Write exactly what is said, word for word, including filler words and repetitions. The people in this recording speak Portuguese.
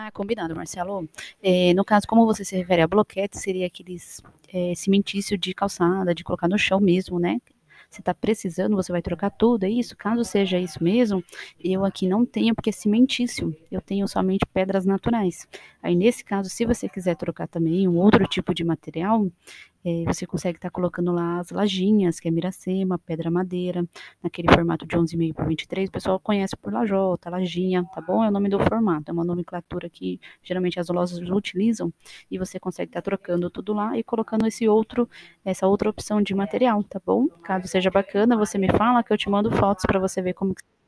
Ah, combinado, Marcelo. Eh, no caso, como você se refere a bloquete, seria aqueles eh, cimentício de calçada, de colocar no chão mesmo, né? Você está precisando, você vai trocar tudo, é isso? Caso seja isso mesmo, eu aqui não tenho, porque é cimentício. Eu tenho somente pedras naturais. Aí, nesse caso, se você quiser trocar também um outro tipo de material, eh, você consegue estar colocando lá as lajinhas, que é miracema, pedra madeira, naquele formato de onze e meio por vinte e três, o pessoal conhece por lajota, lajinha, tá bom? É o nome do formato, é uma nomenclatura que geralmente as lojas utilizam, e você consegue estar trocando tudo lá e colocando esse outro, essa outra opção de material, tá bom? Caso seja bacana, você me fala que eu te mando fotos para você ver como que